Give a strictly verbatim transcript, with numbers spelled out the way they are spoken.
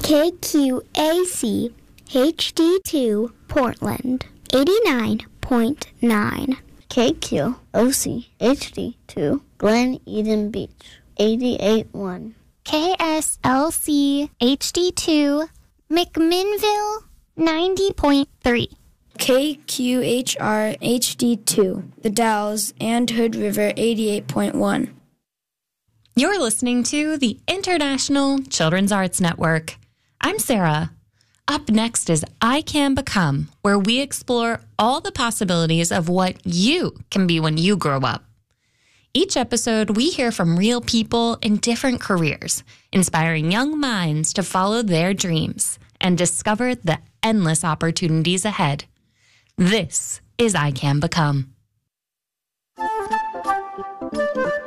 K Q A C H D two Portland, eighty-nine point nine. K Q O C H D two Glen Eden Beach, eighty-eight point one. K S L C H D two McMinnville, ninety point three. K Q H R H D two The Dalles and Hood River, eighty-eight point one. You're listening to the International Children's Arts Network. I'm Sarah. Up next is I Can Become, where we explore all the possibilities of what you can be when you grow up. Each episode, we hear from real people in different careers, inspiring young minds to follow their dreams and discover the endless opportunities ahead. This is I Can Become.